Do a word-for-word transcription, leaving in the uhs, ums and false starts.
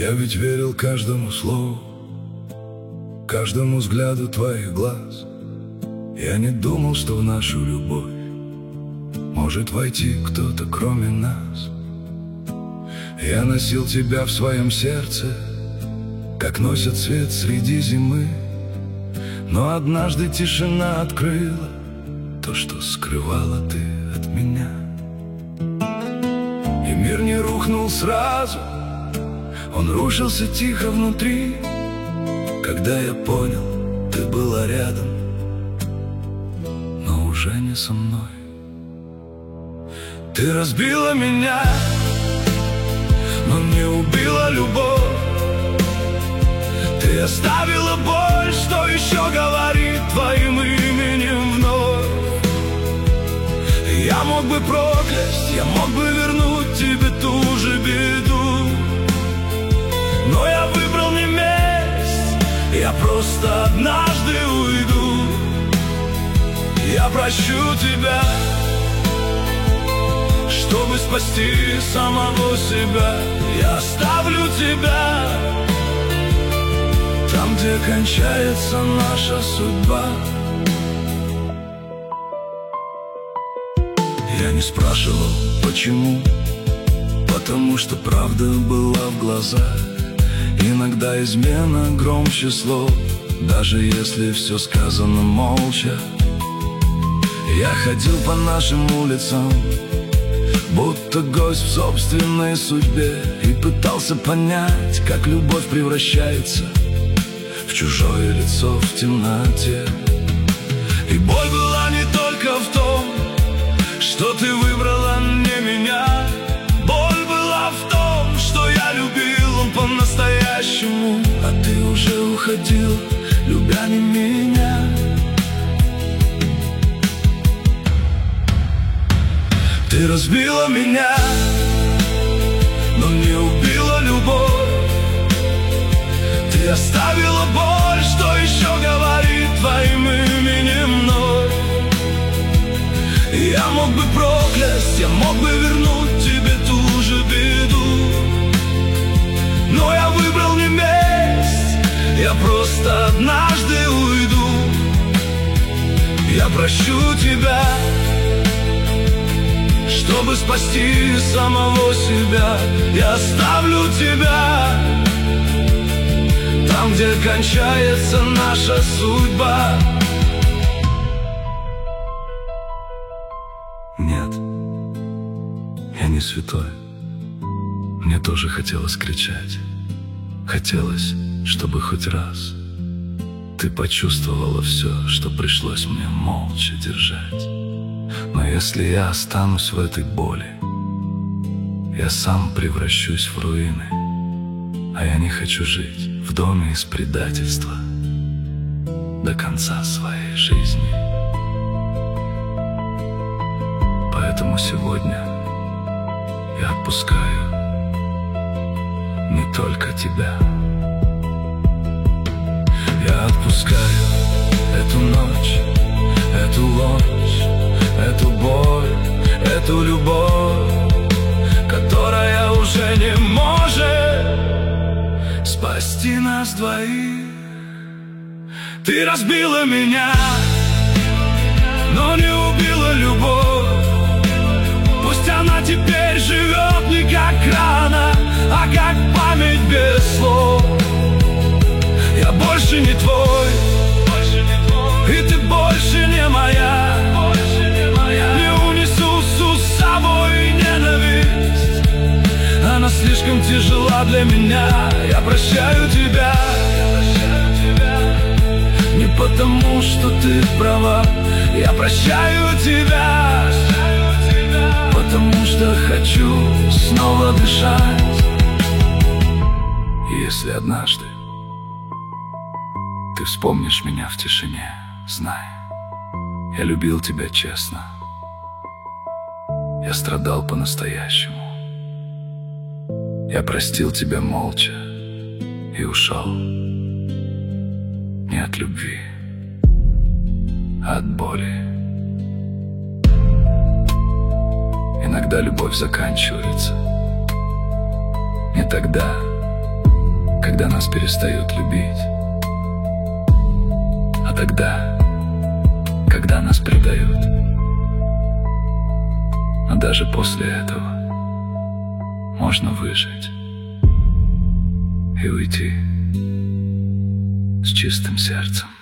Я ведь верил каждому слову, каждому взгляду твоих глаз. Я не думал, что в нашу любовь может войти кто-то кроме нас. Я носил тебя в своем сердце, как носят свет среди зимы. Но однажды тишина открыла то, что скрывала ты от меня. И мир не рухнул сразу, он рушился тихо внутри. Когда я понял, ты была рядом, но уже не со мной. Ты разбила меня, но не убила любовь. Ты оставила боль, что еще говорит твоим именем вновь. Я мог бы проклясть, я мог бы вернуть тебе ту же беду, но я выбрал не месть, я просто однажды уйду. Я прощу тебя, чтобы спасти самого себя. Я оставлю тебя там, где кончается наша судьба. Я не спрашивал, почему, потому что правда была в глазах. Иногда измена громче слов, даже если все сказано молча. Я ходил по нашим улицам, будто гость в собственной судьбе, и пытался понять, как любовь превращается в чужое лицо в темноте. И боль была не только в том, что ты выбрала не меня. Боль была в том, что я любил по-настоящему, а ты уже уходил, любя не меня. Ты разбила меня, но не убила любовь. Ты оставила боль, что еще говорит твоим именем вновь. Я мог бы проклясть, я мог бы вернуть тебе ту же беду, но я выбрал не месть, я просто однажды уйду. Я прощу тебя, чтобы спасти самого себя. Я оставлю тебя там, где кончается наша судьба. Нет, я не святой. Мне тоже хотелось кричать. Хотелось, чтобы хоть раз ты почувствовала все, что пришлось мне молча держать. Но если я останусь в этой боли, я сам превращусь в руины. А я не хочу жить в доме из предательства до конца своей жизни. Поэтому сегодня я отпускаю не только тебя. Я отпускаю эту ночь, эту ложь, эту боль, эту любовь, которая уже не может спасти нас двоих. Ты разбила меня, но не убила любовь. Пусть она теперь живет не как рана, а как память без слов. Я больше не твой, и ты больше не моя. Не унесу с собой ненависть, она слишком тяжела для меня. Я прощаю тебя, не потому, что ты права. Я прощаю тебя, потому что хочу снова дышать. И если однажды ты вспомнишь меня в тишине, знай, я любил тебя честно. Я страдал по-настоящему. Я простил тебя молча и ушел не от любви, а от боли. Иногда любовь заканчивается не тогда, когда нас перестают любить, а тогда, когда нас предают. Но даже после этого можно выжить и уйти с чистым сердцем.